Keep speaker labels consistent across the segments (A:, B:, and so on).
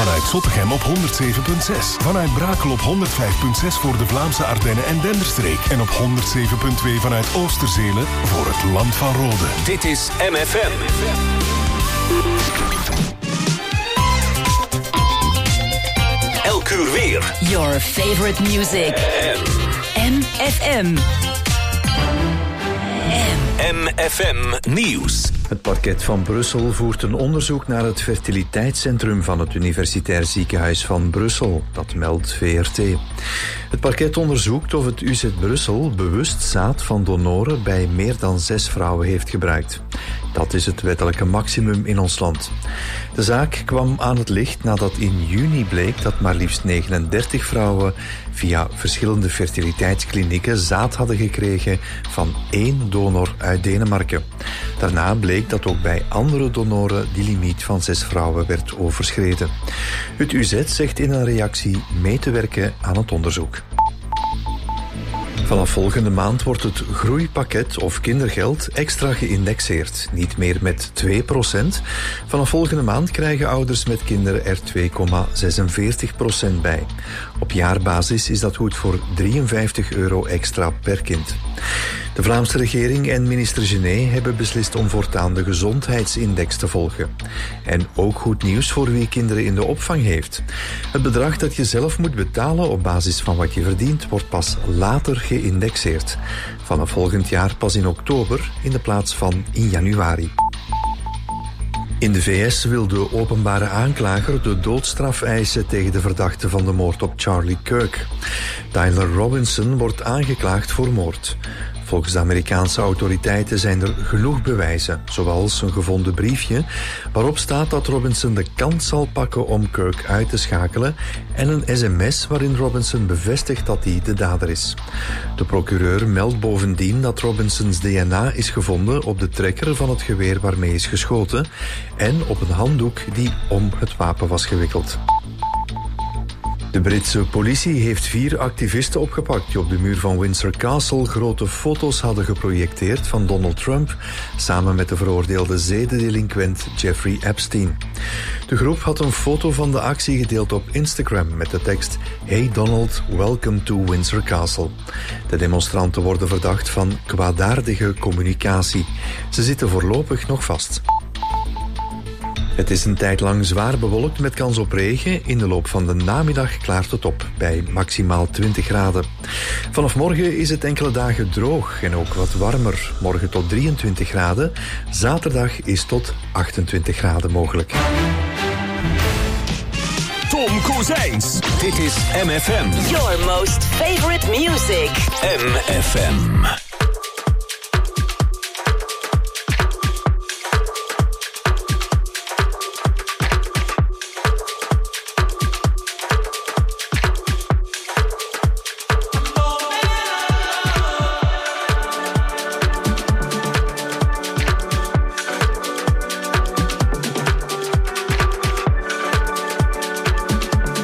A: Vanuit Zottegem op 107.6. Vanuit Brakel op 105.6 voor de Vlaamse Ardennen en Denderstreek. En op 107.2 vanuit Oosterzelen voor het Land van Rode.
B: Dit is MFM. Elk uur weer.
C: Your favorite music. MFM.
B: MFM Nieuws.
D: Het parket van Brussel voert een onderzoek naar het fertiliteitscentrum van het Universitair Ziekenhuis van Brussel. Dat meldt VRT. Het parket onderzoekt of het UZ Brussel bewust zaad van donoren bij meer dan 6 vrouwen heeft gebruikt. Dat is het wettelijke maximum in ons land. De zaak kwam aan het licht nadat in juni bleek dat maar liefst 39 vrouwen via verschillende fertiliteitsklinieken zaad hadden gekregen van 1 donor uit Denemarken. Daarna bleek dat ook bij andere donoren die limiet van 6 vrouwen werd overschreden. Het UZ zegt in een reactie mee te werken aan het onderzoek. Vanaf volgende maand wordt het groeipakket of kindergeld extra geïndexeerd. Niet meer met 2%. Vanaf volgende maand krijgen ouders met kinderen er 2,46% bij. Op jaarbasis is dat goed voor €53 extra per kind. De Vlaamse regering en minister Genet hebben beslist om voortaan de gezondheidsindex te volgen. En ook goed nieuws voor wie kinderen in de opvang heeft. Het bedrag dat je zelf moet betalen op basis van wat je verdient, wordt pas later geïndexeerd. Vanaf volgend jaar pas in oktober in de plaats van in januari. In de VS wil de openbare aanklager de doodstraf eisen tegen de verdachte van de moord op Charlie Kirk. Tyler Robinson wordt aangeklaagd voor moord. Volgens de Amerikaanse autoriteiten zijn er genoeg bewijzen, zoals een gevonden briefje waarop staat dat Robinson de kans zal pakken om Kirk uit te schakelen en een sms waarin Robinson bevestigt dat hij de dader is. De procureur meldt bovendien dat Robinsons DNA is gevonden op de trekker van het geweer waarmee is geschoten en op een handdoek die om het wapen was gewikkeld. De Britse politie heeft 4 activisten opgepakt die op de muur van Windsor Castle grote foto's hadden geprojecteerd van Donald Trump samen met de veroordeelde zedendelinquent Jeffrey Epstein. De groep had een foto van de actie gedeeld op Instagram met de tekst "Hey Donald, welcome to Windsor Castle". De demonstranten worden verdacht van kwaadaardige communicatie. Ze zitten voorlopig nog vast. Het is een tijd lang zwaar bewolkt met kans op regen. In de loop van de namiddag klaart het op bij maximaal 20 graden. Vanaf morgen is het enkele dagen droog en ook wat warmer. Morgen tot 23 graden. Zaterdag is tot 28 graden mogelijk.
B: Tom Kozijns. Dit is MFM.
C: Your most favorite music.
B: MFM.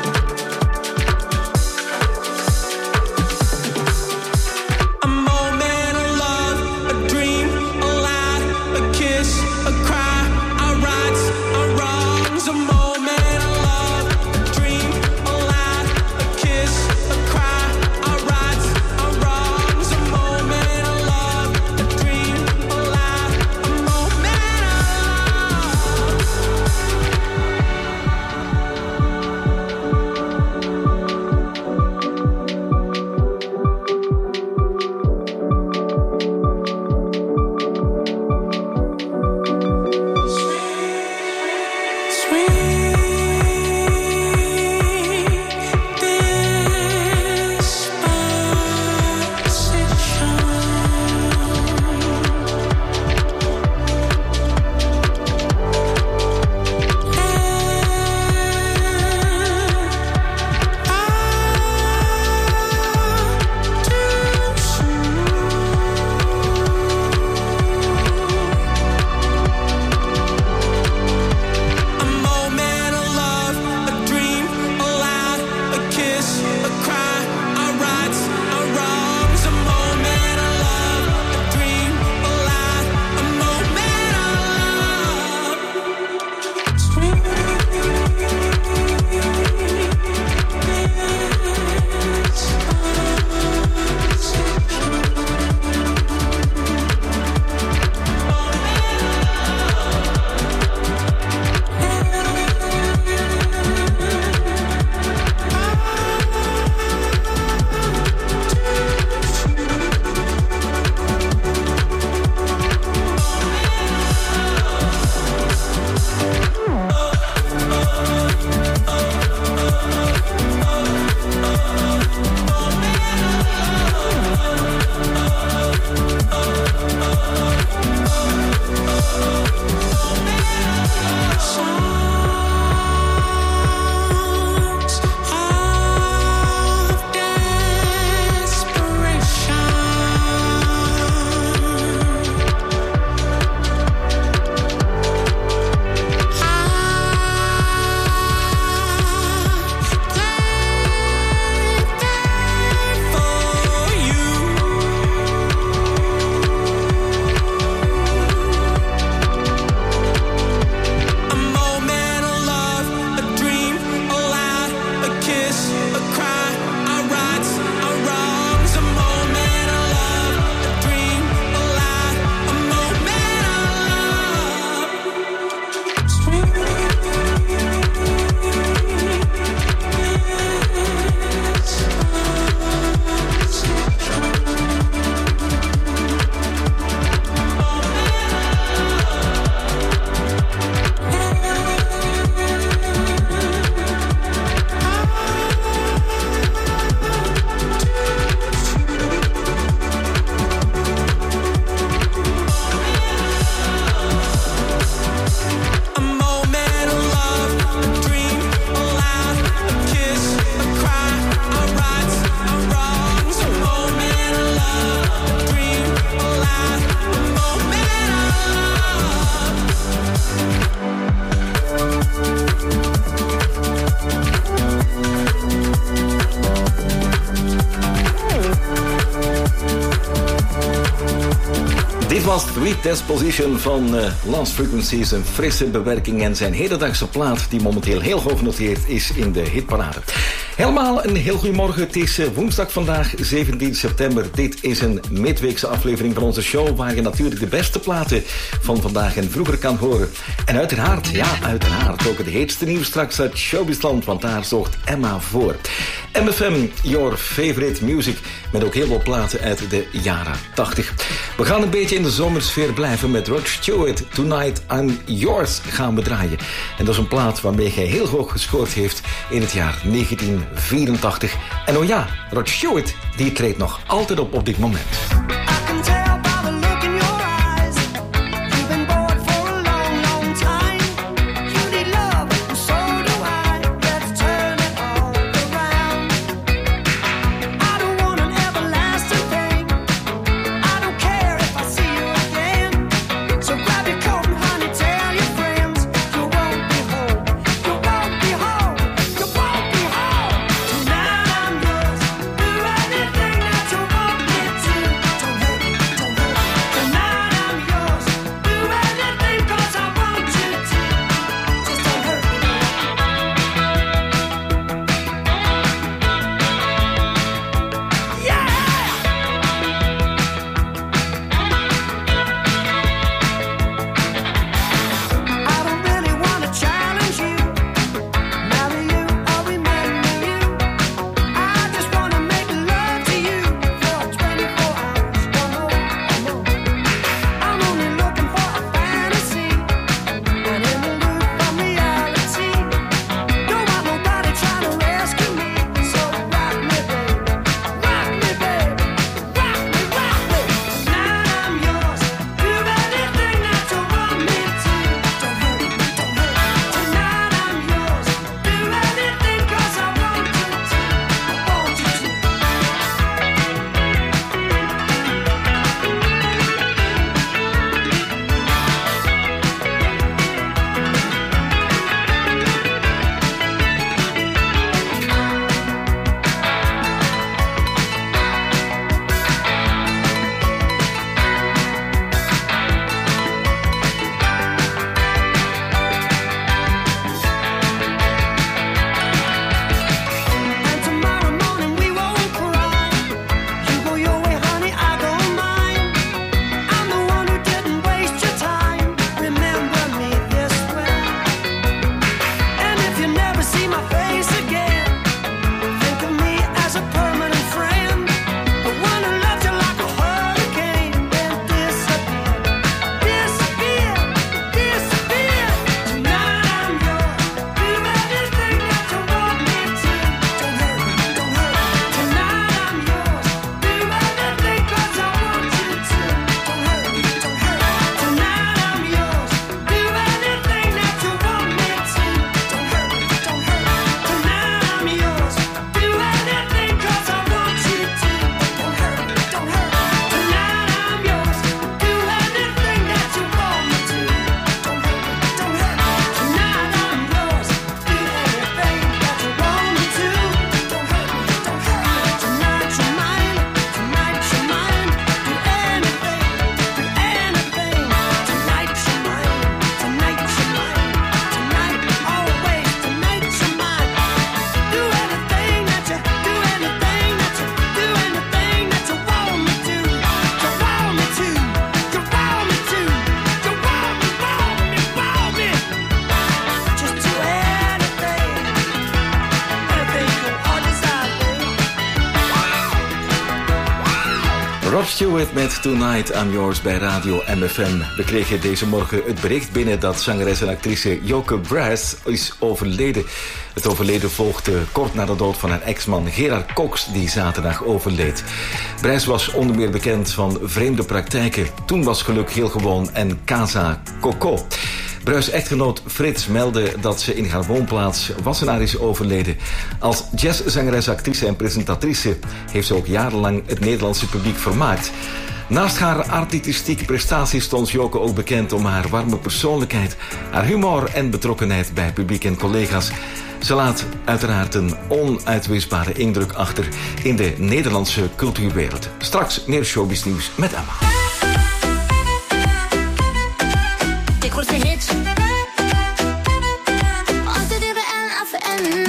E: A moment Last Week Disposition van Last Frequencies. Een frisse bewerking en zijn hedendagse plaat die momenteel heel hoog genoteerd is in de hitparade. Helemaal een heel goedemorgen. Het is woensdag vandaag, 17 september. Dit is een midweekse aflevering van onze show waar je natuurlijk de beste platen van vandaag en vroeger kan horen. En uiteraard, ook het heetste nieuws straks uit Showbizland, want daar zorgt Emma voor. MFM, your favorite music, met ook heel veel platen uit de jaren 80. We gaan een beetje in de zomersfeer blijven met Rod Stewart. Tonight I'm Yours gaan we draaien. En dat is een plaat waarmee hij heel hoog gescoord heeft in het jaar 1984. En oh ja, Rod Stewart, die treedt nog altijd op dit moment. Rod Stewart met Tonight I'm Yours bij Radio MFM. We kregen deze morgen het bericht binnen dat zangeres en actrice Joke Brass is overleden. Het overleden volgde kort na de dood van haar ex-man Gerard Cox, die zaterdag overleed. Brass was onder meer bekend van vreemde praktijken. Toen was geluk heel gewoon en Casa Coco. Bruis' echtgenoot Frits meldde dat ze in haar woonplaats Wassenaar is overleden. Als jazzzangeres, actrice en presentatrice heeft ze ook jarenlang het Nederlandse publiek vermaakt. Naast haar artistieke prestaties stond Joke ook bekend om haar warme persoonlijkheid, haar humor en betrokkenheid bij publiek en collega's. Ze laat uiteraard een onuitwisbare indruk achter in de Nederlandse cultuurwereld. Straks meer showbiznieuws met Emma.
F: de grootste hits. Altijd weer bij MFM.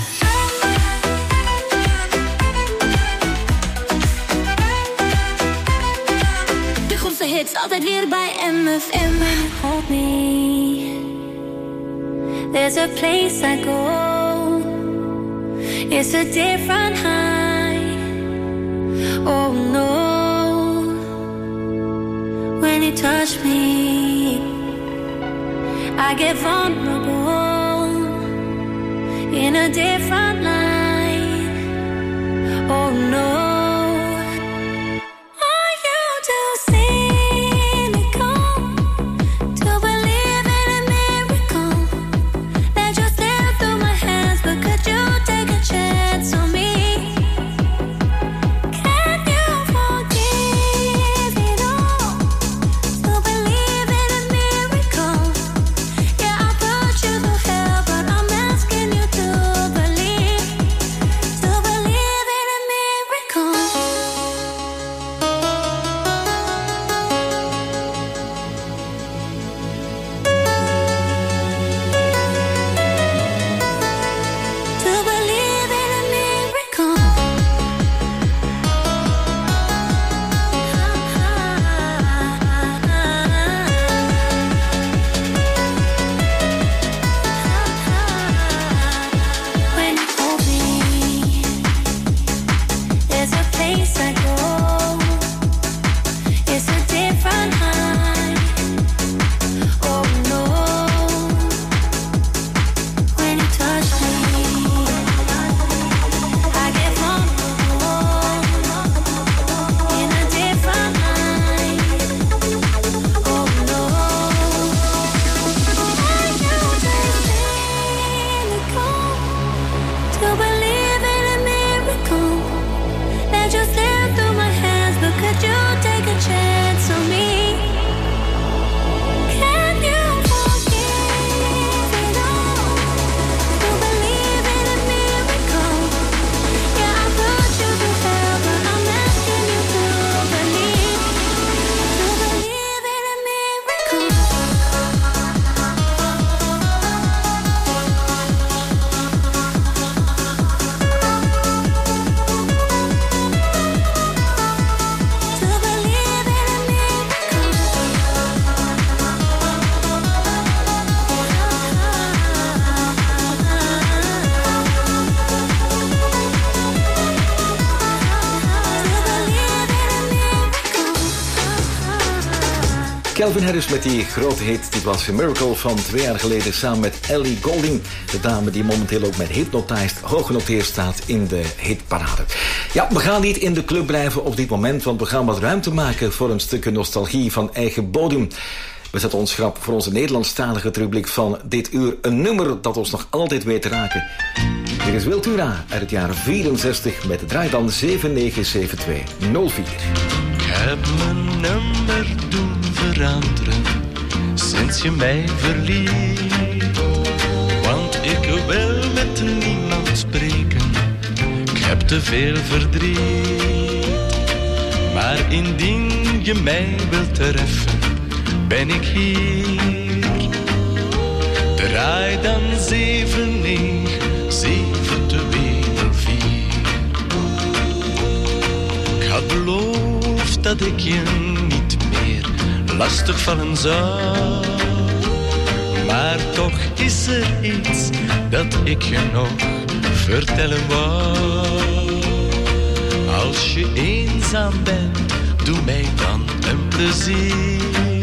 F: De grootste hits, altijd weer bij MFM.
G: Hold me. There's a place I go. It's a different high. Oh no. When you touch me, I get vulnerable in a different light. Oh no.
E: Calvin Harris met die grote hit. Dit was A Miracle van 2 jaar geleden samen met Ellie Goulding. De dame die momenteel ook met Hypnotized hoog genoteerd staat in de hitparade. Ja, we gaan niet in de club blijven op dit moment, want we gaan wat ruimte maken voor een stukje nostalgie van eigen bodem. We zetten ons schrap voor onze Nederlandstalige rubriek van dit uur. Een nummer dat ons nog altijd weet te raken. Dit is Wiltura uit het jaar 64 met de draai dan 797204.
H: Ik heb mijn nummer doen veranderen sinds je mij verliet. Want ik wil met niemand spreken, ik heb te veel verdriet. Maar indien je mij wilt treffen, ben ik hier. Draai dan 797204. Ik had beloofd dat ik je niet meer lastig vallen zou. Maar toch is er iets dat ik je nog vertellen wou. Als je eenzaam bent, doe mij dan een plezier.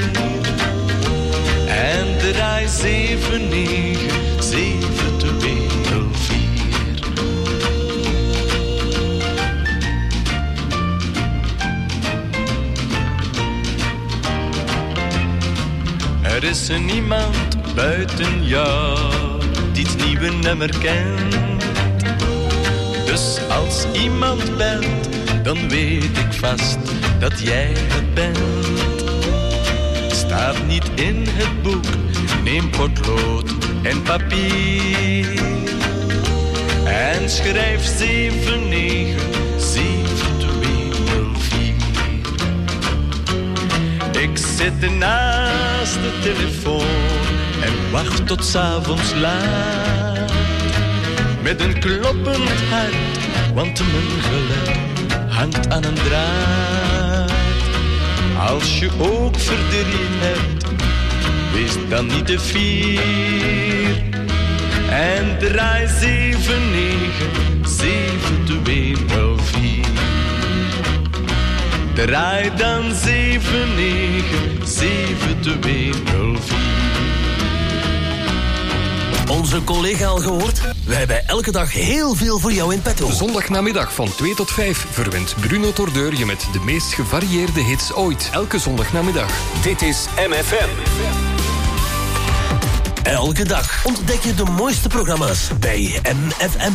H: En draai 797204. Er is niemand buiten jou die het nieuwe nummer kent. Dus als iemand belt, dan weet ik vast dat jij het bent. Staat niet in het boek, neem potlood en papier. En schrijf 797204. Ik zit naast de telefoon en wacht tot 's avonds laat. Met een kloppend hart, want mijn geluk hangt aan een draad. Als je ook verdriet hebt, wees dan niet te fier. En draai 797-204. Draai dan 797-204.
I: Onze collega al gehoord? Wij hebben elke dag heel veel voor jou in petto.
J: Zondagnamiddag van 2 tot 5 verwint Bruno Tordeur je met de meest gevarieerde hits ooit. Elke zondagnamiddag.
B: Dit is MFM.
I: Elke dag ontdek je de mooiste programma's bij MFM.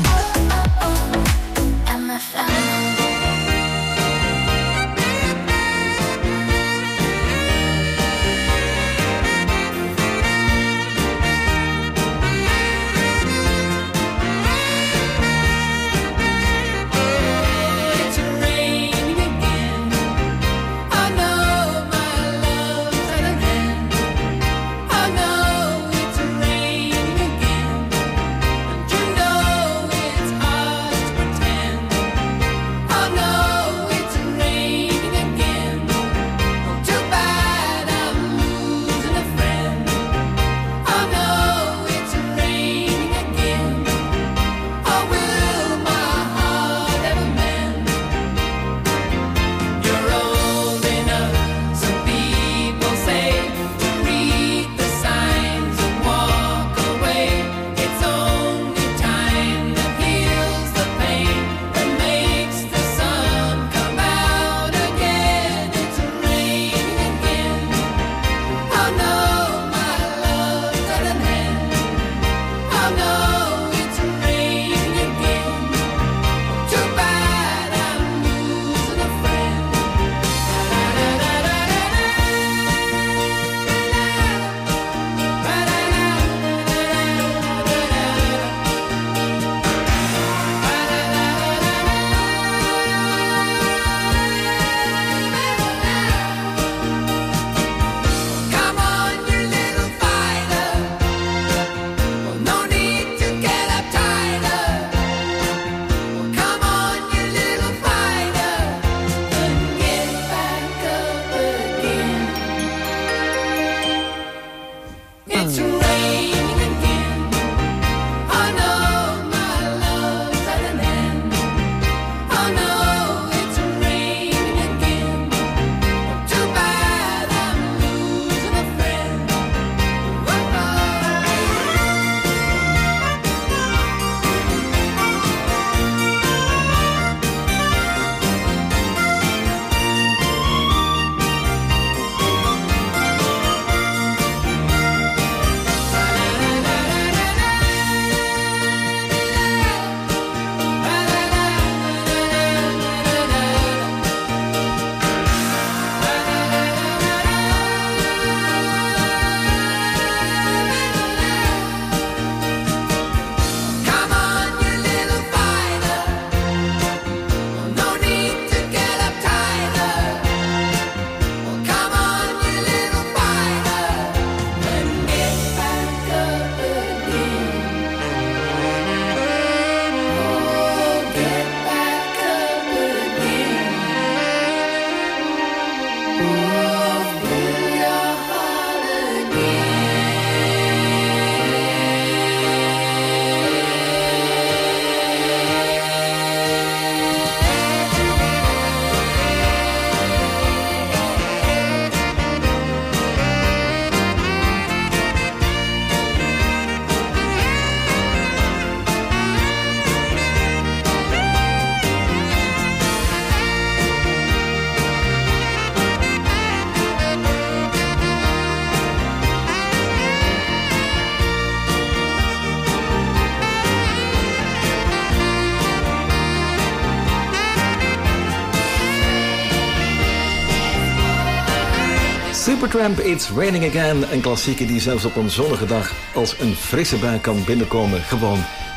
E: Supertramp, It's Raining Again. Een klassieker die zelfs op een zonnige dag als een frisse bui kan binnenkomen. Gewoon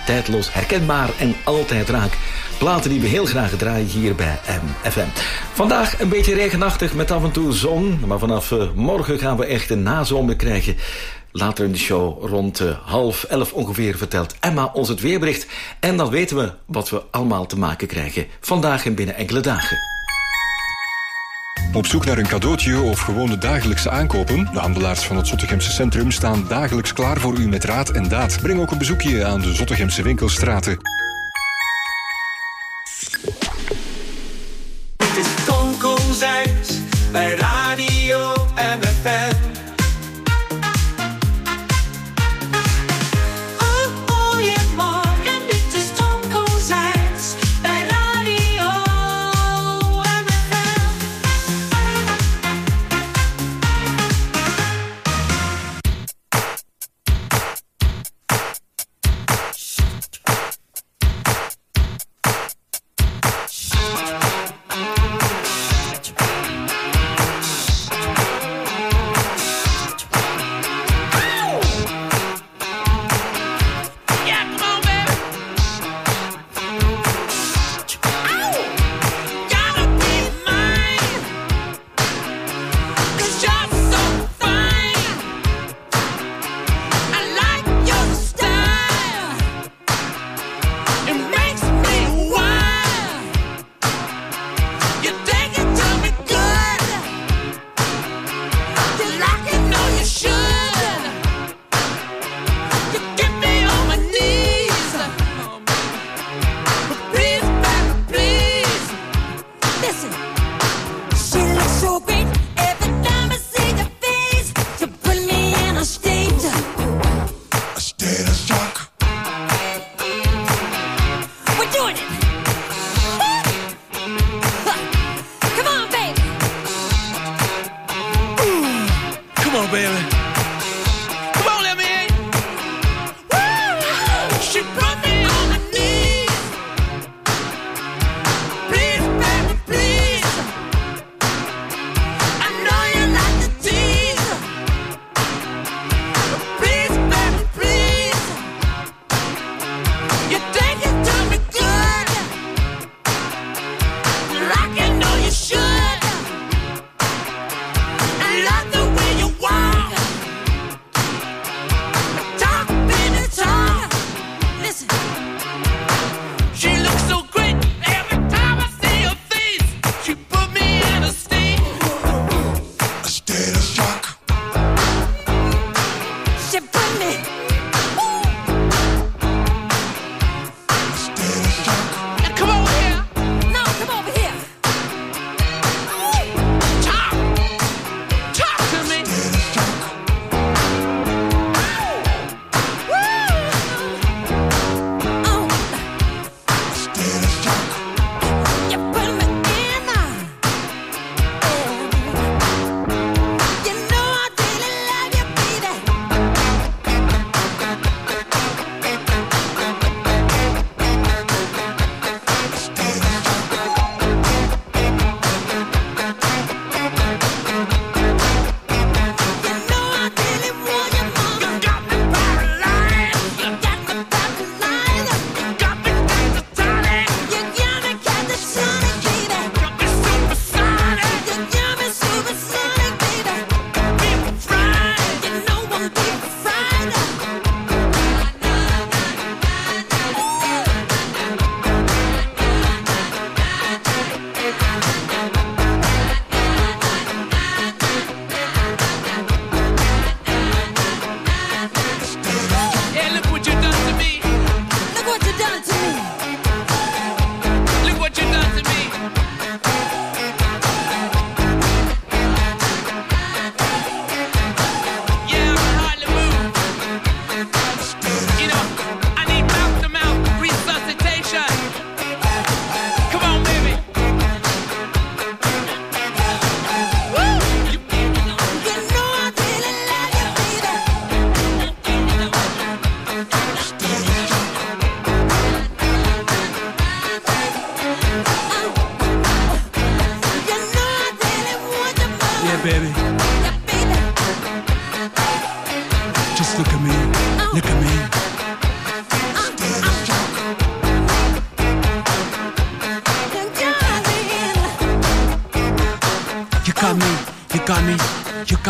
E: Tijdloos, herkenbaar en altijd raak. Platen die we heel graag draaien hier bij MFM. Vandaag een beetje regenachtig met af en toe zon. Maar vanaf morgen gaan we echt een nazomer krijgen. Later in de show, rond 10:30 ongeveer, vertelt Emma ons het weerbericht. En dan weten we wat we allemaal te maken krijgen. Vandaag en binnen enkele dagen.
J: Op zoek naar een cadeautje of gewone dagelijkse aankopen? De handelaars van het Zottegemse centrum staan dagelijks klaar voor u met raad en daad. Breng ook een bezoekje aan de Zottegemse winkelstraten.
K: Het is Tom Kozijns bij Radio MFM.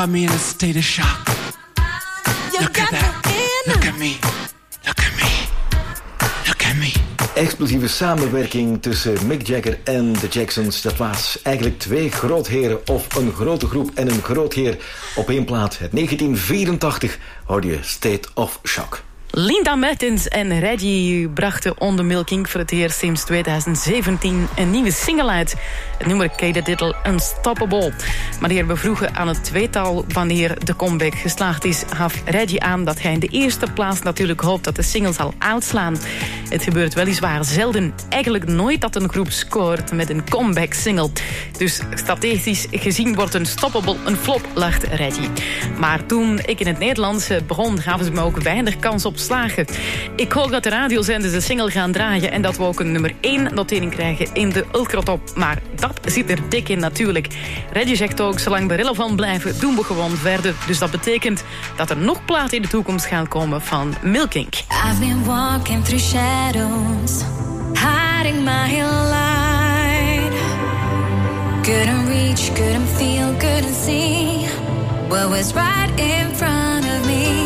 L: got me in a state of shock. Look at that. Look at me. Look at me. Look at me.
E: Explosieve samenwerking tussen Mick Jagger en de Jacksons. Dat was eigenlijk twee grootheren of een grote groep en een grootheer op één plaat. Het 1984 hoorde je State of Shock.
M: Linda Martins en Reggie brachten On The Milking voor het eerst sinds 2017 een nieuwe single uit. Het nummer kreeg de titel Unstoppable. Maar de heer bevroegen aan het tweetal wanneer de comeback geslaagd is, gaf Reggie aan dat hij in de eerste plaats natuurlijk hoopt dat de single zal uitslaan. Het gebeurt weliswaar zelden, eigenlijk nooit dat een groep scoort met een comeback single. Dus strategisch gezien wordt Unstoppable een flop, lacht Reggie. Maar toen ik in het Nederlands begon, gaven ze me ook weinig kans op slagen. Ik hoop dat de radiozenders de single gaan draaien en dat we ook een nummer 1 notering krijgen in de ultratop. Maar dat zit er dik in natuurlijk. Reggie zegt ook, zolang we relevant blijven, doen we gewoon verder. Dus dat betekent dat er nog platen in de toekomst gaan komen van Milking.
G: I've been walking through shadows, hiding my light. Couldn't reach, couldn't feel, couldn't see what was right in front of me.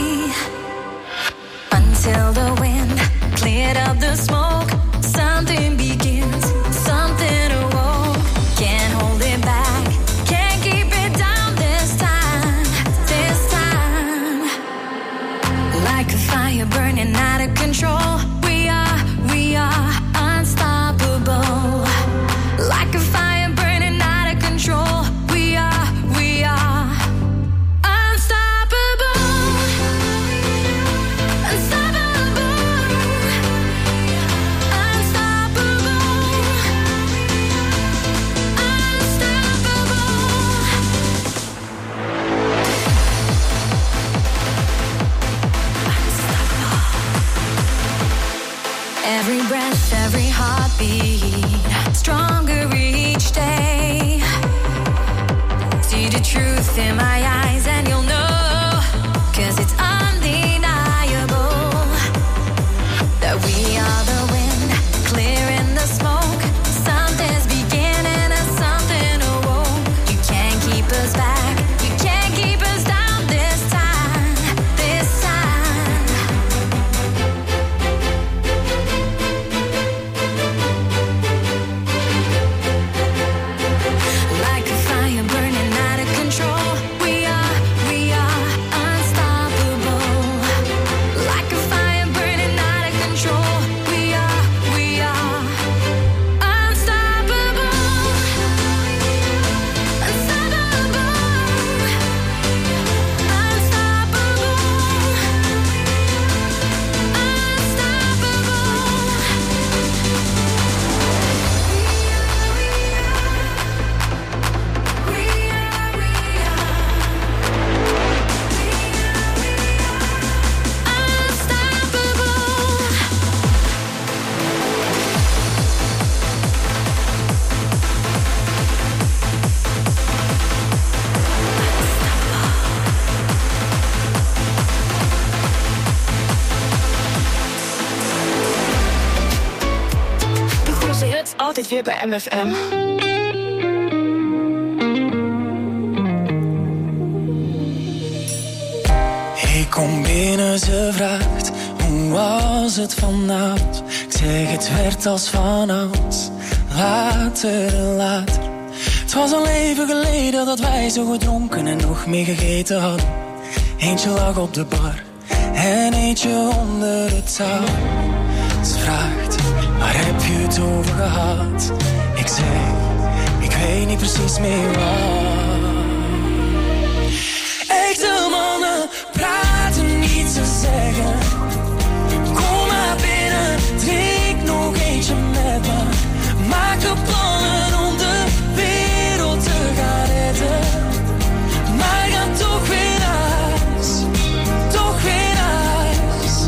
G: Until the wind cleared up the smoke, something begins, something awoke. Can't hold it back, can't keep it down this time, this time. Like a fire burning out of control, we are unstoppable. Like a fire burning out of control, we are unstoppable. Every breath, every heartbeat, stronger each day. See the truth in my eyes and you'll know, 'cause it's undeniable that we are the wind, clearing the smoke. Something's beginning and something awoke. You can't keep us back, you can't keep us down this time, this time. Like a fire burning out of control, we are unstoppable. Like a fire burning out of control, we are unstoppable. Unstoppable.
N: De grootste hits altijd weer bij MFM.
O: Ik kom binnen, ze vraagt, hoe was het vanavond? Ik zeg, het werd als vanouds, later en later. Het was al even geleden dat wij zo gedronken en nog meer gegeten hadden. Eentje lag op de bar en eentje onder het touw. Ze vraagt, waar heb je het over gehad? Ik zeg, ik weet niet precies meer wat. Echte mannen praten niet, ze zeggen, kom maar binnen, drink nog eentje met me. Maak de plannen om de wereld te gaan redden. Maar ga toch weer naar huis, toch weer naar huis.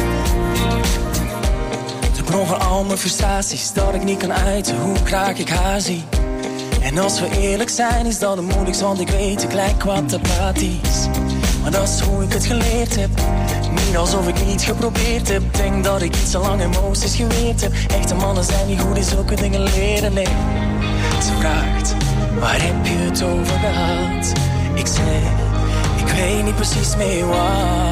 O: De bron van al mijn frustraties, dat ik niet kan uiten hoe graag ik haar zie. En als we eerlijk zijn, is dat het moeilijkst, want ik weet, ik lijk wat apathisch. Maar dat is hoe ik het geleerd heb. Niet alsof ik niet geprobeerd heb. Denk dat ik iets te lang emoties geweerd heb. Echte mannen zijn niet goed in zulke dingen leren, nee. Ze vraagt, waar heb je het over gehad? Ik zeg, weet niet precies meer wat.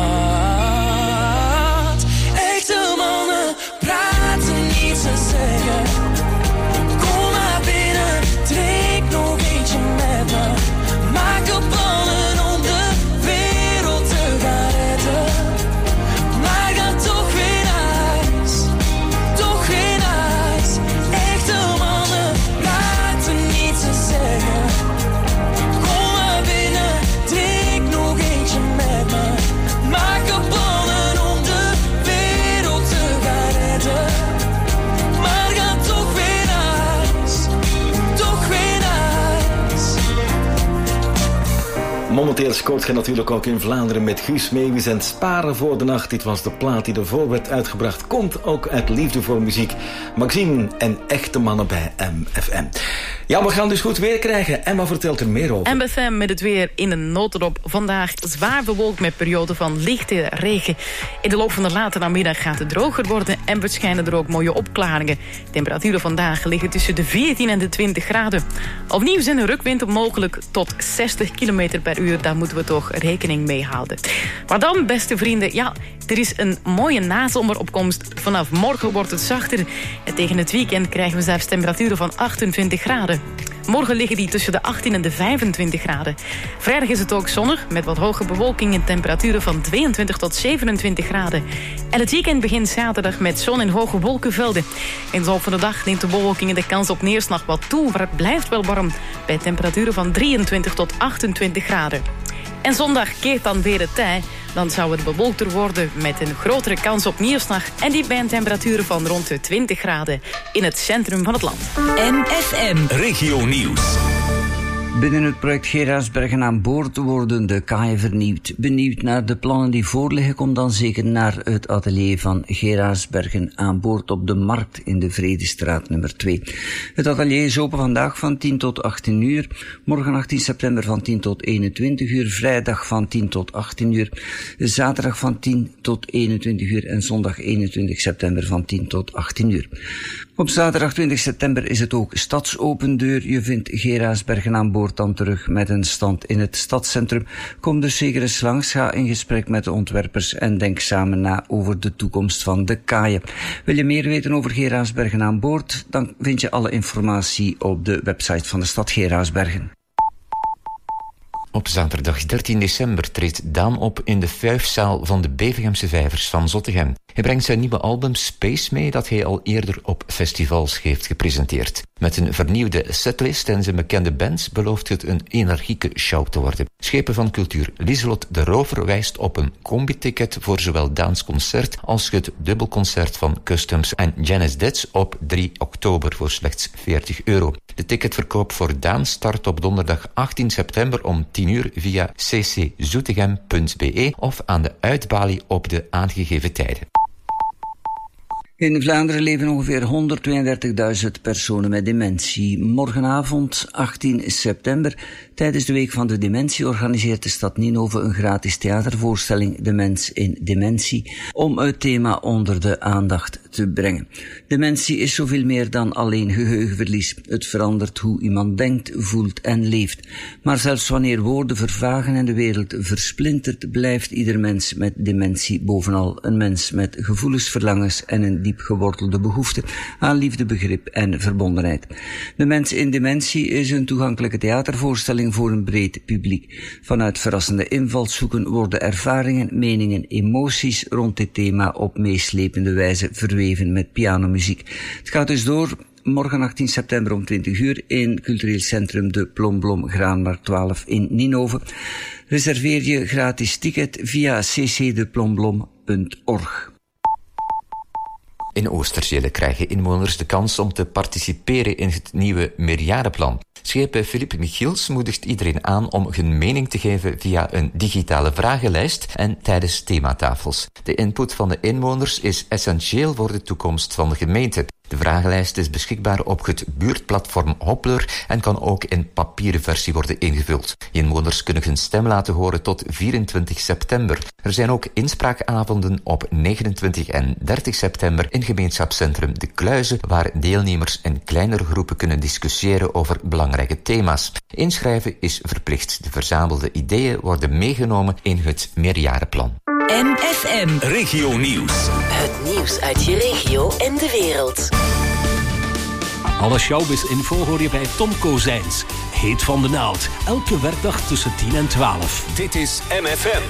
O: Echte mannen praten niet, ze zeggen kom maar binnen, drink nog eentje met me. Maak er plannen om de wereld te gaan redden. Maar ga toch weer naar huis, toch weer naar huis. Echte mannen praten niet, ze zeggen kom maar binnen, drink nog eentje met me. Maak er plannen om de wereld te gaan redden. Maar ga toch weer naar huis, toch weer naar huis.
E: Momenteel scoort je natuurlijk ook in Vlaanderen met Guus Meeuwis en Sparen voor de Nacht. Dit was de plaat die ervoor werd uitgebracht. Komt ook uit liefde voor muziek. Maxime en Echte Mannen bij MFM. Ja, we gaan dus goed weer krijgen. Emma vertelt er meer over.
M: MFM met het weer in een notendop. Vandaag zwaar bewolkt met perioden van lichte regen. In de loop van de late namiddag gaat het droger worden en verschijnen er ook mooie opklaringen. Temperaturen vandaag liggen tussen de 14 en de 20 graden. Opnieuw zijn er rukwinden mogelijk tot 60 km per uur. Daar moeten we toch rekening mee houden. Maar dan, beste vrienden, ja, er is een mooie nazomeropkomst. Vanaf morgen wordt het zachter. En tegen het weekend krijgen we zelfs temperaturen van 28 graden. Morgen liggen die tussen de 18 en de 25 graden. Vrijdag is het ook zonnig, met wat hoge bewolking en temperaturen van 22 tot 27 graden. En het weekend begint zaterdag met zon en hoge wolkenvelden. In de loop van de dag neemt de bewolking en de kans op neerslag wat toe, maar het blijft wel warm, bij temperaturen van 23 tot 28 graden. En zondag keert dan weer het tij. Dan zou het bewolkter worden met een grotere kans op neerslag. En die bij een temperatuur van rond de 20 graden in het centrum van het land.
C: MFM
B: Regio Nieuws.
P: Binnen het project Geraardsbergen aan boord worden de kaaien vernieuwd. Benieuwd naar de plannen die voorliggen, kom dan zeker naar het atelier van Geraardsbergen aan boord op de Markt in de Vredestraat nummer 2. Het atelier is open vandaag van 10 tot 18 uur, morgen 18 september van 10 tot 21 uur, vrijdag van 10 tot 18 uur, zaterdag van 10 tot 21 uur en zondag 21 september van 10 tot 18 uur. Op zaterdag 20 september is het ook stadsopen-deur. Je vindt Geraardsbergen aan boord dan terug met een stand in het stadscentrum. Kom dus zeker eens langs, ga in gesprek met de ontwerpers en denk samen na over de toekomst van de kaaien. Wil je meer weten over Geraardsbergen aan boord? Dan vind je alle informatie op de website van de stad Geraardsbergen.
Q: Op zaterdag 13 december treedt Daan op in de Fuifzaal van de Bevegemse Vijvers van Zottegem. Hij brengt zijn nieuwe album Space mee, dat hij al eerder op festivals heeft gepresenteerd. Met een vernieuwde setlist en zijn bekende bands belooft het een energieke show te worden. Schepen van Cultuur Lieselot de Rover wijst op een combi-ticket voor zowel Daans concert als het dubbelconcert van Customs en Janice Dets op 3 oktober voor slechts €40. De ticketverkoop voor Daan start op donderdag 18 september om 10 uur via cczoetegem.be of aan de uitbalie op de aangegeven tijden.
P: In Vlaanderen leven ongeveer 132.000 personen met dementie. Morgenavond, 18 september, tijdens de Week van de Dementie, organiseert de stad Ninove een gratis theatervoorstelling De Mens in Dementie, om het thema onder de aandacht te brengen. Dementie is zoveel meer dan alleen geheugenverlies. Het verandert hoe iemand denkt, voelt en leeft. Maar zelfs wanneer woorden vervagen en de wereld versplintert, blijft ieder mens met dementie bovenal een mens met gevoelens, verlangens en een diep gewortelde behoefte aan liefde, begrip en verbondenheid. De Mens in Dementie is een toegankelijke theatervoorstelling voor een breed publiek. Vanuit verrassende invalshoeken worden ervaringen, meningen, emoties rond dit thema op meeslepende wijze verweven met pianomuziek. Het gaat dus door morgen 18 september om 20 uur in cultureel centrum De Plomblom Graanmarkt 12 in Ninove. Reserveer je gratis ticket via ccdeplomblom.org.
Q: In Oosterzele krijgen inwoners de kans om te participeren in het nieuwe meerjarenplan. Schepen Philippe Michiels moedigt iedereen aan om hun mening te geven via een digitale vragenlijst en tijdens thematafels. De input van de inwoners is essentieel voor de toekomst van de gemeente. De vragenlijst is beschikbaar op het buurtplatform Hoppler en kan ook in papieren versie worden ingevuld. Inwoners kunnen hun stem laten horen tot 24 september. Er zijn ook inspraakavonden op 29 en 30 september in gemeenschapscentrum De Kluizen, waar deelnemers in kleinere groepen kunnen discussiëren over belangrijke thema's. Inschrijven is verplicht. De verzamelde ideeën worden meegenomen in het meerjarenplan.
C: MFM.
B: Regio Nieuws.
C: Het nieuws uit je regio en de wereld.
I: Alle showbiz-info hoor je bij Tom Kozijns. Heet van de naald. Elke werkdag tussen 10 en 12.
B: Dit is MFM.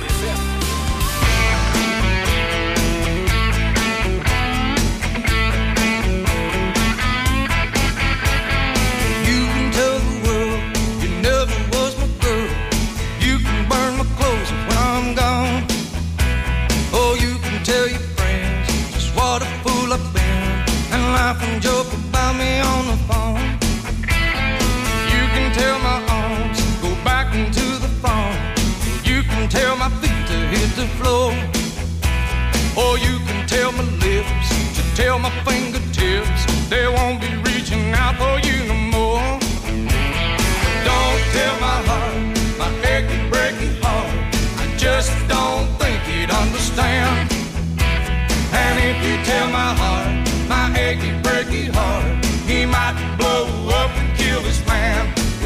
R: And joke about me on the phone. You can tell my arms go back into the phone. You can tell my feet to hit the floor. Or you can tell my lips to tell my fingertips they won't be reaching out for you no more. Don't tell my heart, my achy breaky heart, I just don't think he'd understand. And if you tell my heart, my achy breaky heart, he might blow up and kill this man.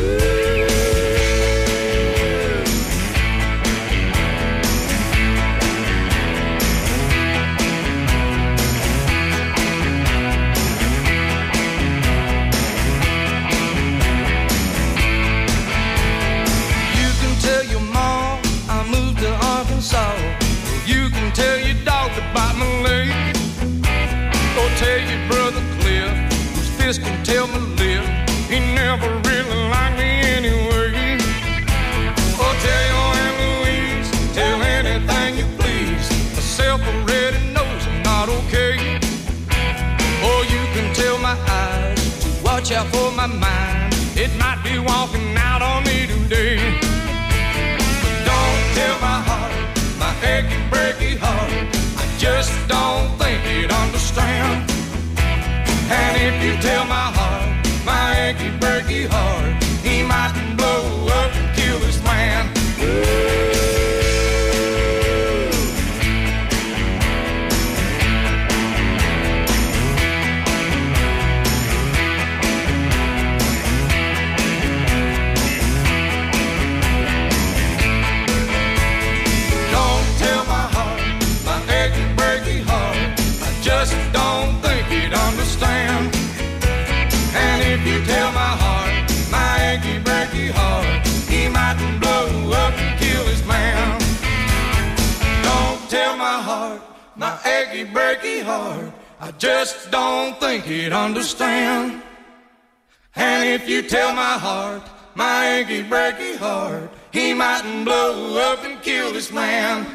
R: You can tell your mom I moved to Arkansas. You can tell your dog to bite my leg. Or tell your brother Cliff, whose fist can tell my lip, he never really liked me anyway. Or tell your Aunt Louise, tell anything you please, myself already knows I'm not okay. Or you can tell my eyes to watch out for my mind, it might be walking out on me today. But don't tell my heart, my achy breaky heart, I just don't think he'd understand. And if you tell my heart, my achy breaky heart, he might blow up and kill this man. Don't tell my heart, my achy breaky heart, I just don't think he'd understand. And if you tell my heart, my achy breaky heart, he might blow up and kill his man. Don't tell my heart, my achy breaky heart, I just don't think he'd understand. And if you tell my heart, my achy breaky heart, he might blow up and kill this man.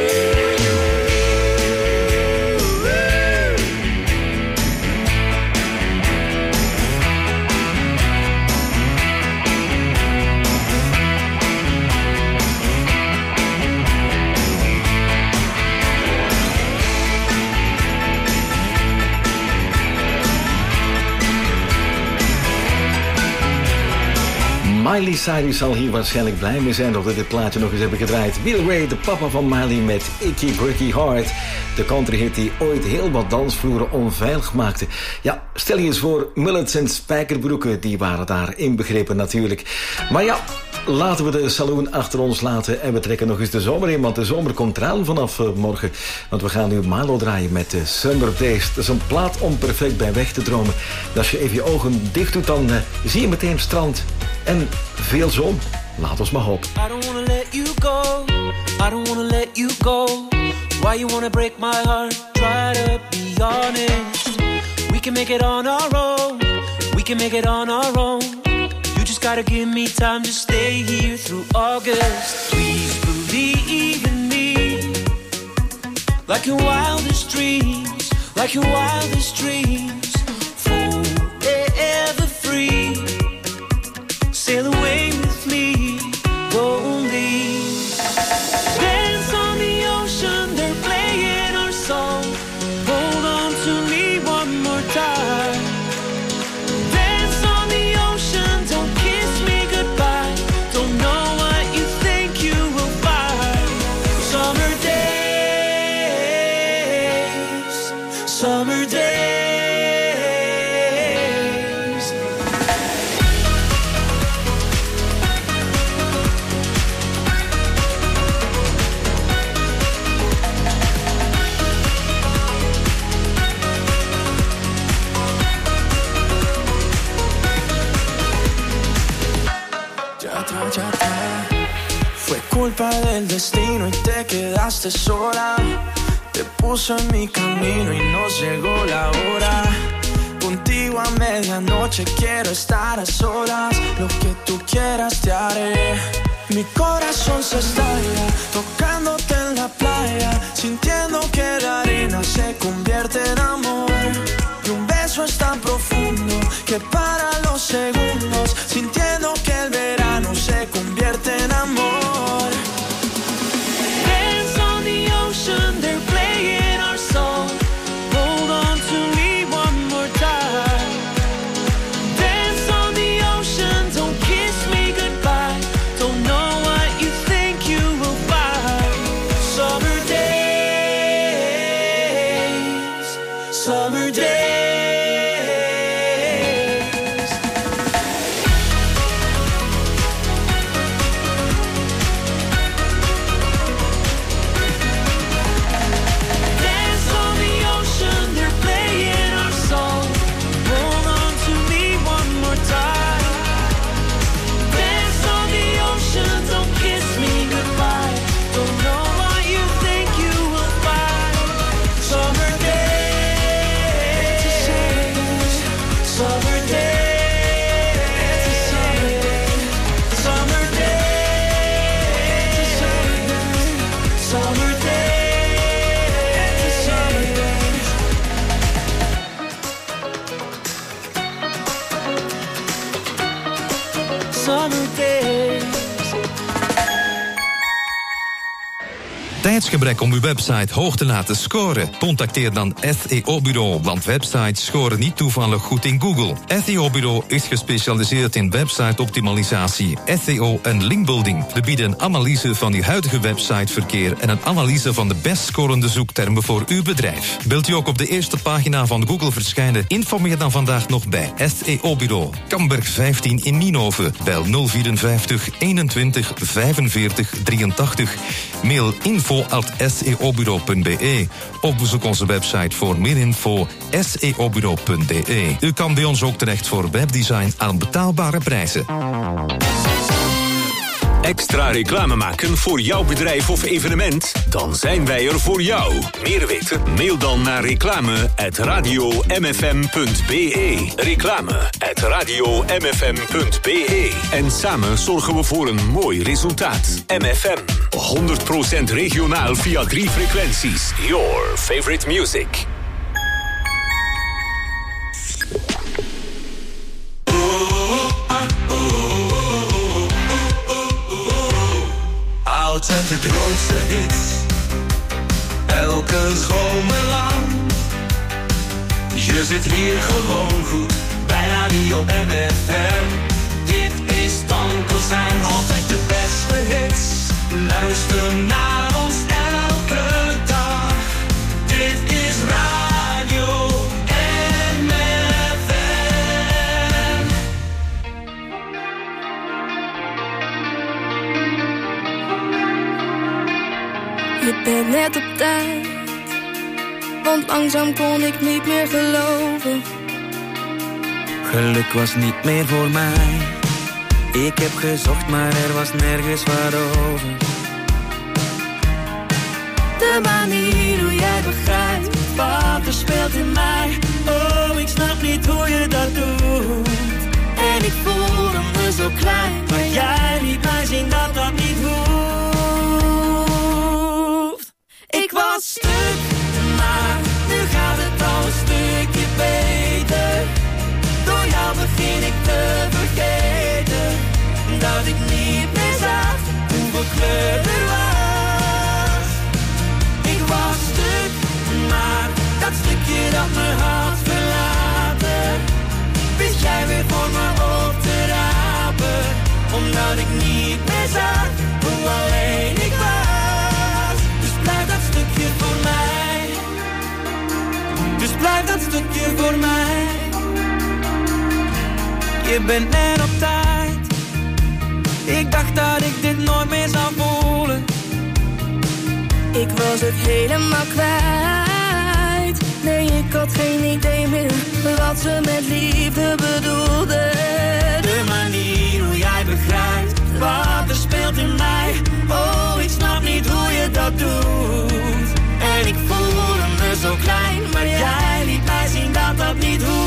E: Miley Cyrus zal hier waarschijnlijk blij mee zijn dat we dit plaatje nog eens hebben gedraaid. Bill Ray, de papa van Miley met Icky Bricky Heart. De countryhit die ooit heel wat dansvloeren onveilig maakte. Ja, stel je eens voor, mullets en spijkerbroeken, die waren daar inbegrepen natuurlijk. Maar ja, laten we de saloon achter ons laten en we trekken nog eens de zomer in, want de zomer komt eraan vanaf morgen. Want we gaan nu Malo draaien met de Summer Days. Dat is een plaat om perfect bij weg te dromen. En als je even je ogen dicht doet, dan zie je meteen strand en veel zon. Laat ons maar hopen.
S: I don't wanna let you go. I don't wanna let you go. Why you wanna break my heart? Try to be honest. We can make it on our own. We can make it on our own. You just gotta give me time to stay here through August. Please believe in me. Like your wildest dreams. Like your wildest dreams. Forever free. Sail away with me. Don't leave. Dance on the ocean. They're playing our song. Hold on to me one more time. summer days.
O: Fue culpa del destino y te quedaste sola. Te puso en mi camino y nos llegó la hora. Contigo a medianoche quiero estar a solas. Lo que tú quieras te haré. Mi corazón se estalla tocándote en la playa, sintiendo que la arena se convierte en amor. Y un beso es tan profundo que para los segundos, sintiendo que el verano se convierte en amor.
S: Hands on the ocean, they're playing our song. Hold on to me one more time. Dance on the ocean, don't kiss me goodbye. Don't know what you think you will find. Summer days, summer days.
T: Tijdsgebrek om uw website hoog te laten scoren? Contacteer dan SEO Bureau, want websites scoren niet toevallig goed in Google. SEO Bureau is gespecialiseerd in website-optimalisatie, SEO en linkbuilding. We bieden een analyse van uw huidige websiteverkeer en een analyse van de best scorende zoektermen voor uw bedrijf. Wilt u ook op de eerste pagina van Google verschijnen? Informeer dan vandaag nog bij SEO Bureau. Kamberg 15 in Nienhoven. Bel 054 21 45 83. Mail info@seobureau.be of bezoek onze website voor meer info seobureau.be. U kan bij ons ook terecht voor webdesign aan betaalbare prijzen.
B: Extra reclame maken voor jouw bedrijf of evenement? Dan zijn wij er voor jou. Meer weten? Mail dan naar reclame@radiomfm.be. Reclame@radiomfm.be. En samen zorgen we voor een mooi resultaat. MFM. 100% regionaal via 3 frequenties. Your favorite music.
K: Oud en de grootste hits, elke zomer lang. Je zit hier gewoon goed, bij Radio MFM. Dit is Tonkelzijn, altijd de beste hits. Luister naar ons elke dag. Dit is Radio MFM.
U: Je bent net op tijd, want langzaam kon ik niet meer geloven.
V: Geluk was niet meer voor mij. Ik heb gezocht, maar er was nergens wat over.
U: De manier hoe jij begrijpt wat er speelt in mij. Oh, ik snap niet hoe je dat doet. En ik voelde me zo klein, maar jij liet mij zien dat dat niet hoeft. Ik was stuk, maar nu gaat het al een stukje beter. Door jou begin ik te vergeten dat ik niet meer zag hoeveel kleur er was. Ik was stuk, maar dat stukje dat me had verlaten, wist jij weer voor me op te rapen. Omdat ik niet meer zag hoe alleen ik was. Dus blijf dat stukje voor mij. Dus blijf dat stukje voor mij. Je bent net op tijd. Ik dacht dat ik dit nooit meer zou voelen.
N: Ik was het helemaal kwijt. Nee, ik had geen idee meer wat ze met liefde bedoelde.
U: De manier hoe jij begrijpt wat er speelt in mij. Oh, ik snap niet hoe je dat doet. En ik voelde me zo klein, maar jij liet mij zien dat dat niet hoeft.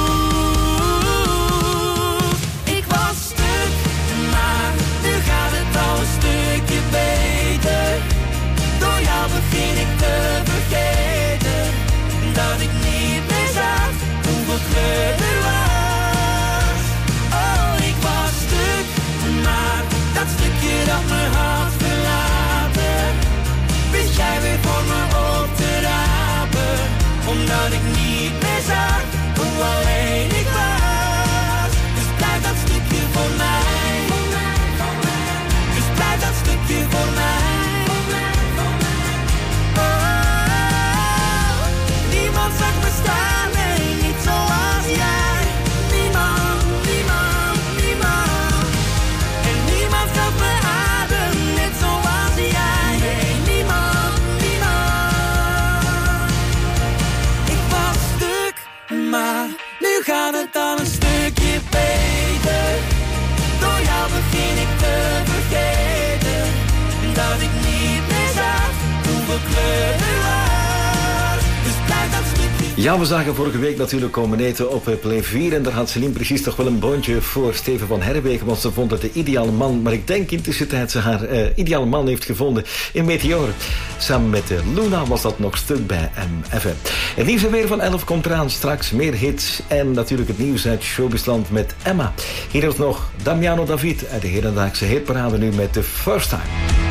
U: Ik was stuk, maar nu gaat het al een stukje beter. Door jou begin ik te vergeten dat ik niet meer zag hoeveel kleur er was. Oh, ik was stuk, maar dat stukje dat me had verlaten, wist jij weer voor me op te rapen. Omdat ik niet meer zag hoe alleen ik was. Dus blijf dat stukje voor mij. Dus blijf dat stukje voor mij. Niemand zag me staan, nee, niet zoals jij. Niemand, niemand, niemand. En niemand gaf me adem, net zoals jij. Nee, niemand, niemand. Ik was stuk, maar nu gaat het al een stukje beter. Door jou begin ik te vergeten dat ik niet meer zag hoeveel kleur er was.
E: Ja, we zagen vorige week natuurlijk komen eten op Plein 4 en daar had Celine precies toch wel een boontje voor Steven van Herwegen, want ze vond het de ideale man. Maar ik denk intussen dat ze haar ideale man heeft gevonden in Meteor. Samen met Luna was dat nog stuk bij MFM. Het nieuws weer van 11 komt eraan, straks meer hits en natuurlijk het nieuws uit Showbizland met Emma. Hier is nog Damiano David uit de hedendaagse hitparade nu met The First Time.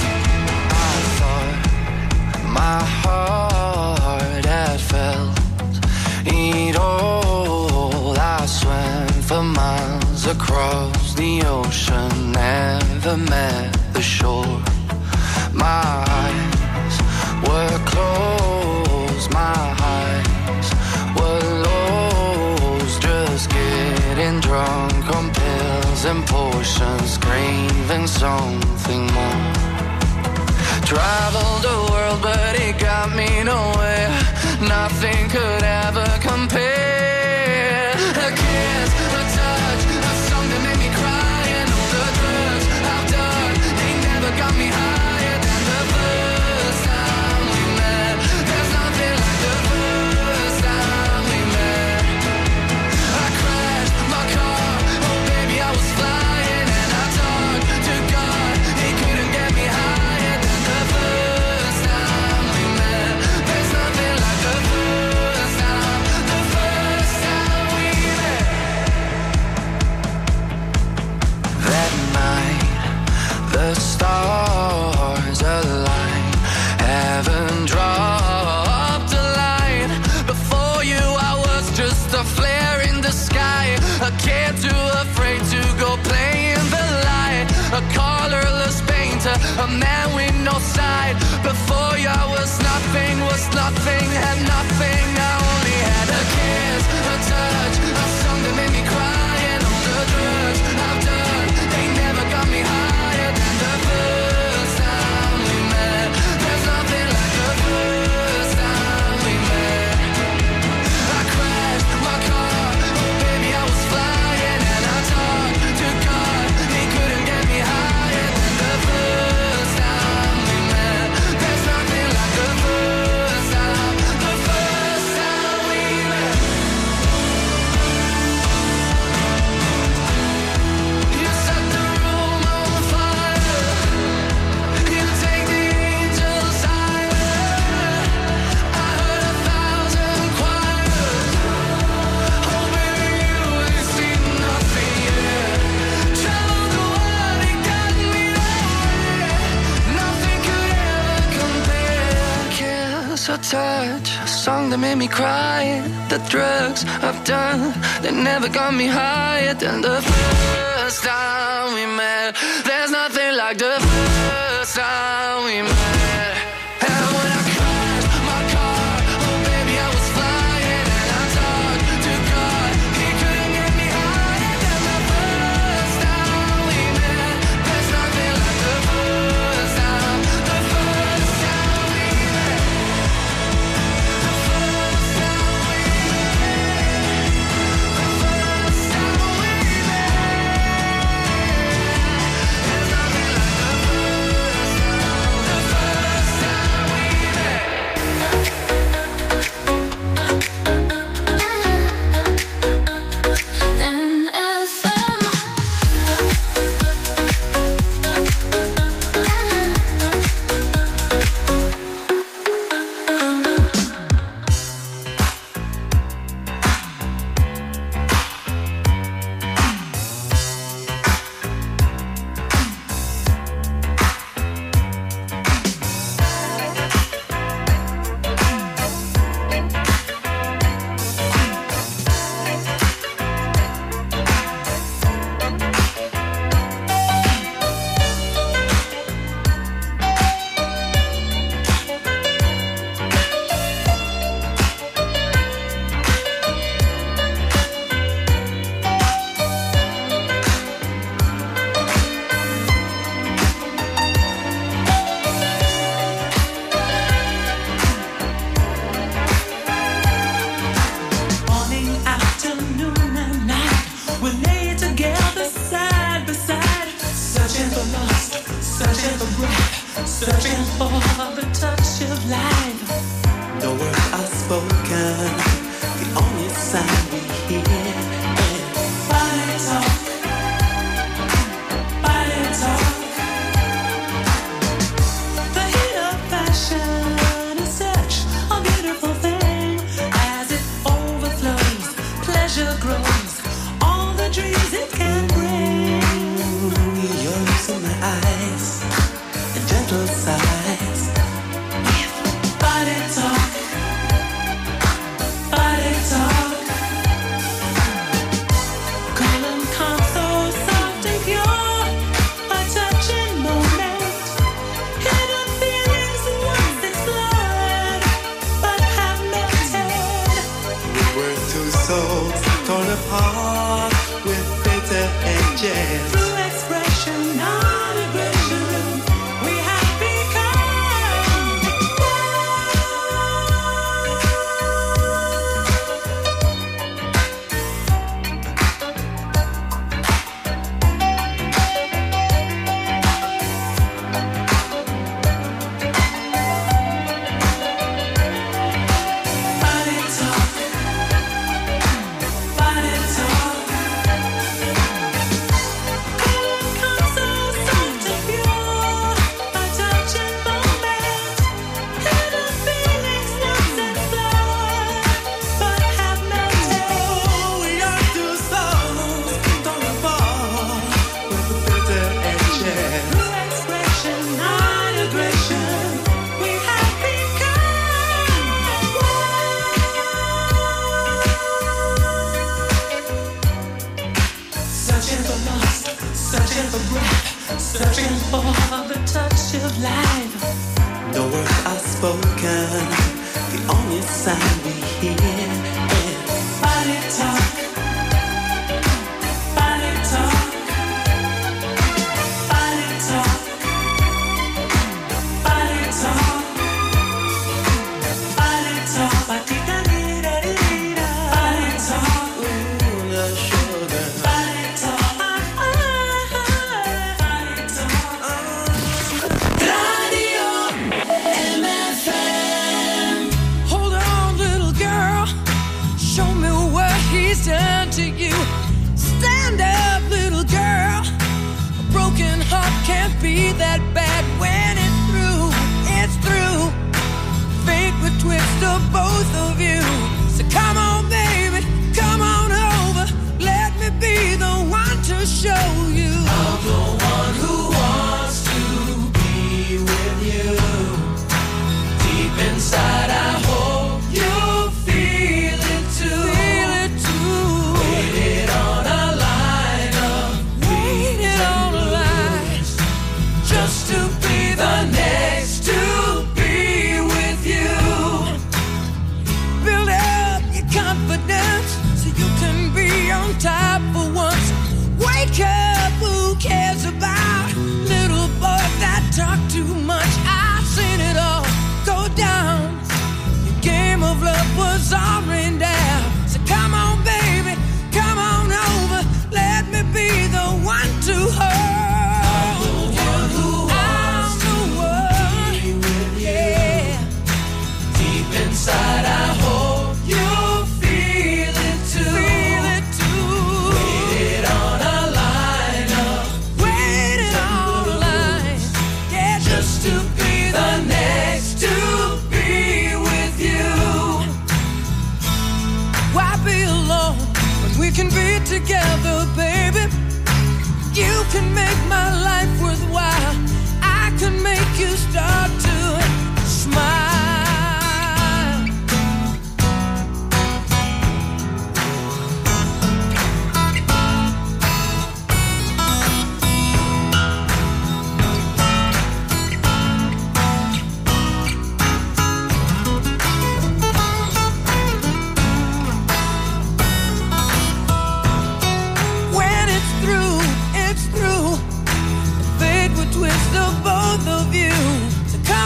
A: My heart had felt it all. I swam for miles across the ocean, never met the shore. My eyes were closed, my eyes were lost, just getting drunk on pills and potions, craving something more. Traveled the world, but it got me nowhere. Nothing could ever compare. A kiss, a touch, a song that made me cry, and all the drugs I've done, they never got me higher than the first time we met. There's nothing like the first time we met. I crashed my car, oh baby I was flying, and I talked to God, he couldn't get me higher than the first time we met. There's nothing like the first time we met. That night, the stars aligned, heaven dropped a line. Before you I was just a flare in the sky, a kid too afraid to go play in the light, a colorless painter, a man with no side. Before you I was nothing, had nothing. I only had a kiss, a touch, a song that made me cry, and all the drugs I've done, they never got me higher than the first time we met. There's nothing like the first time we met. I crashed my car, oh baby I was flying, and I talked to God, he couldn't get me higher than the first time we met. There's nothing like the first time we met. You set the room on fire, you take the angels higher. I heard 1,000 choirs, oh baby you ain't seen nothing yet. Traveled the world, it got me nowhere. Nothing could ever compare. Kiss or touch, a song that made me cry. The drugs I've done, they never got me higher than the first time we met. There's nothing like the first time we met. And when I crashed my car, oh baby I was flying, and I
U: searching for the touch of life.
V: The words are spoken, the only sound we hear is
U: body talk, body talk. The heat of passion is such a beautiful thing. As it overflows, pleasure grows, all the dreams it can bring.
V: your lips in my eyes, and gentle sighs.
U: Body talk, body talk. Cool and calm, so soft and pure, a touching moment. Hidden feelings once explored, but have melted.
V: We were two souls torn apart with bitter edges.
U: Through expression, non-aggression, we have become body talk, body talk. Come so soft and pure, a touching moment. Hidden feelings once explored, but have melted.
V: We are two souls torn apart with bitter edges.
U: Through expression, non-aggression, we have become searching for lost, searching for breath, searching for the touch of life.
V: The words are spoken, the only sound we hear is
U: Body talk, body talk, body talk, body talk, body talk, body talk,
V: the sugar.
U: body talk, Radio MFM.
N: Hold on, little girl. Show me what he's done to you. Stand up, little girl. A broken heart can't be that bad when it's through. It's through. Fate would twist of both of you. So come on, baby, come on over. Let me be the one to show you.
U: I'm the one who wants to be with you. Deep inside, I hope you feel it too.
N: Feel it too.
U: Waited on a line of
N: Waited on a line.
U: just to be the next to be with you.
N: Build up your confidence so you can be on top for once. Wake up, who cares about little boys that talk too much? I've seen it all go down. Your game of love was all rained down. So come on, baby, come on over. Let me be the one to hold you. I'm the one. Yeah.
U: Deep inside, I hope you feel it too.
N: Feel it too.
U: Waited on a line of
N: Waiting on a line. Yeah,
U: just to be the next to be with you.
N: why be alone when we can be together, baby? You can make my life worthwhile. I can make you start to smile. When it's through, it's through. The fate would twist of both of you. So come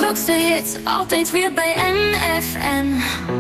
D: grootste hits, altijd weer bij NFN.